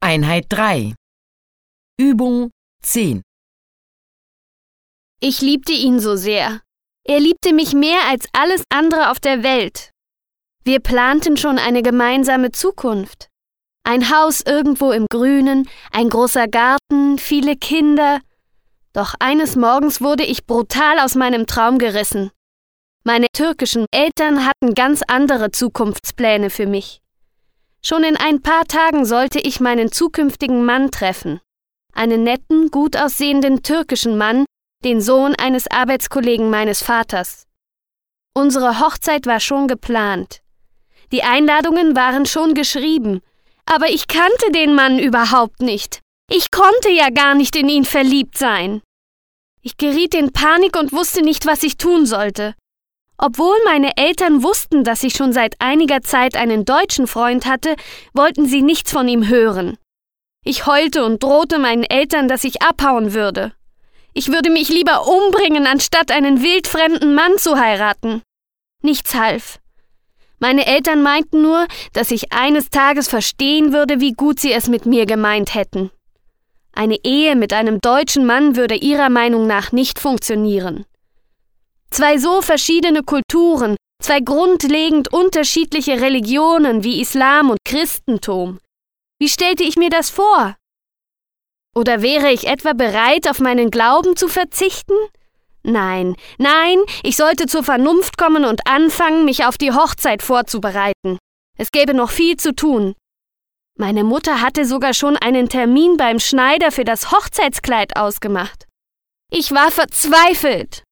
Einheit 3. Übung 10. Ich liebte ihn so sehr. Er liebte mich mehr als alles andere auf der Welt. Wir planten schon eine gemeinsame Zukunft. Ein Haus irgendwo im Grünen, ein großer Garten, viele Kinder. Doch eines Morgens wurde ich brutal aus meinem Traum gerissen. Meine türkischen Eltern hatten ganz andere Zukunftspläne für mich. Schon in ein paar Tagen sollte ich meinen zukünftigen Mann treffen. Einen netten, gut aussehenden türkischen Mann, den Sohn eines Arbeitskollegen meines Vaters. Unsere Hochzeit war schon geplant. Die Einladungen waren schon geschrieben, aber ich kannte den Mann überhaupt nicht. Ich konnte ja gar nicht in ihn verliebt sein. Ich geriet in Panik und wusste nicht, was ich tun sollte. Obwohl meine Eltern wussten, dass ich schon seit einiger Zeit einen deutschen Freund hatte, wollten sie nichts von ihm hören. Ich heulte und drohte meinen Eltern, dass ich abhauen würde. Ich würde mich lieber umbringen, anstatt einen wildfremden Mann zu heiraten. Nichts half. Meine Eltern meinten nur, dass ich eines Tages verstehen würde, wie gut sie es mit mir gemeint hätten. Eine Ehe mit einem deutschen Mann würde ihrer Meinung nach nicht funktionieren. Zwei so verschiedene Kulturen, zwei grundlegend unterschiedliche Religionen wie Islam und Christentum. Wie stellte ich mir das vor? Oder wäre ich etwa bereit, auf meinen Glauben zu verzichten? Nein, ich sollte zur Vernunft kommen und anfangen, mich auf die Hochzeit vorzubereiten. Es gäbe noch viel zu tun. Meine Mutter hatte sogar schon einen Termin beim Schneider für das Hochzeitskleid ausgemacht. Ich war verzweifelt.